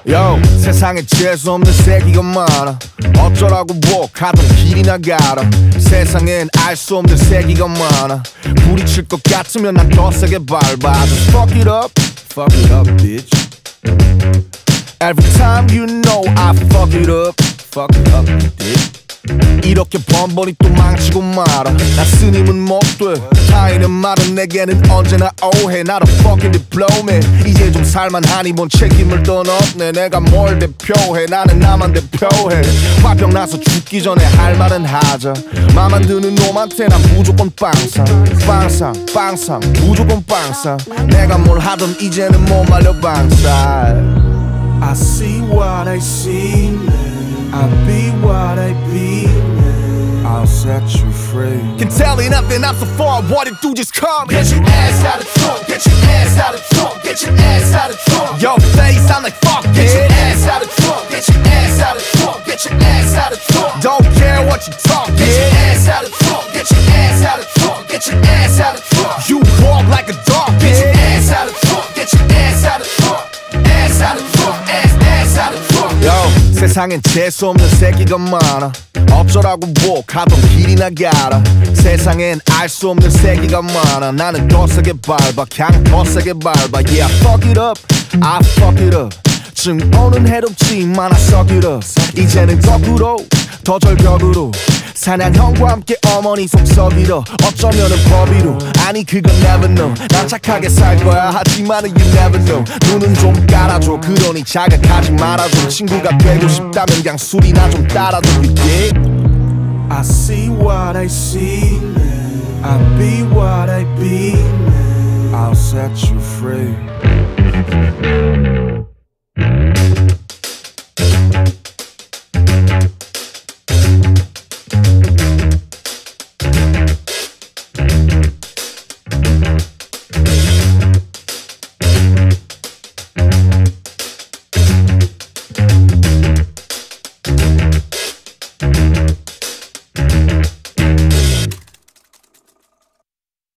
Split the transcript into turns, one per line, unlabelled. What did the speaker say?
Yo, 세상에 재수없는 새끼가 많아. 어쩌라고 뭐 가던 길이나 가라. 세상엔 알 수 없는 새끼가 많아. 부딪힐 것 같으면 난 더 세게 밟아. Just fuck it up, bitch. Every time you know I fuck it up, bitch. 이렇게 번번이 또 망치고 말아. 나 스님은 못돼 타인의 말은 내게는 언제나 오해. 나도 fucking diploma. 이제 좀 살만하니 뭔 책임을 떠넘네. 내가 뭘 대표해. 나는 나만 대표해. 화병 나서 죽기 전에 할 말은 하자. 맘만 드는 놈한테 난 무조건 빵상 무조건 빵상. 내가 뭘 하든 이제는 못 말려 방살. I see what I see, I be what I be, I'll set you free. Can tell you nothing, I'm so far, what it do just come.
Get your ass out of trunk, get your ass out of trunk, get your ass out of trunk.
Your face, I'm like fuck
Get your
it.
ass out of trunk, get your ass out of trunk, get your ass out of trunk.
Don't care what you talk,
Get your
yeah.
ass out of trunk, get your ass out of trunk, get your ass out of trunk.
You walk like a dog,
Get your
yeah.
ass out of trunk, get your ass out of trunk, ass out of trunk, ass out of trunk.
Yo, 세상엔 재수없는 새끼가 많아. 어쩌라고 뭐 가던 길이나 가라. 세상엔 알 수 없는 새끼가 많아. 나는 더 세게 밟아, 그냥 더 세게 밟아. Yeah, I fuck it up, I fuck it up. 지금 오는 해롭지만 I suck it up. 이제는 거꾸로 더 절벽으로 사냥형과 함께 어머니 속썩이러. 어쩌면은 법이로 아니 그건 never know. 난 착하게 살 거야 하지만은 you never know. 눈은 좀 깔아줘 그러니 자극하지 말아줘. 친구가 되고 싶다면 그냥 술이나 좀 따라줘. You dig? I see what I see, I be what I be, I'll set you free.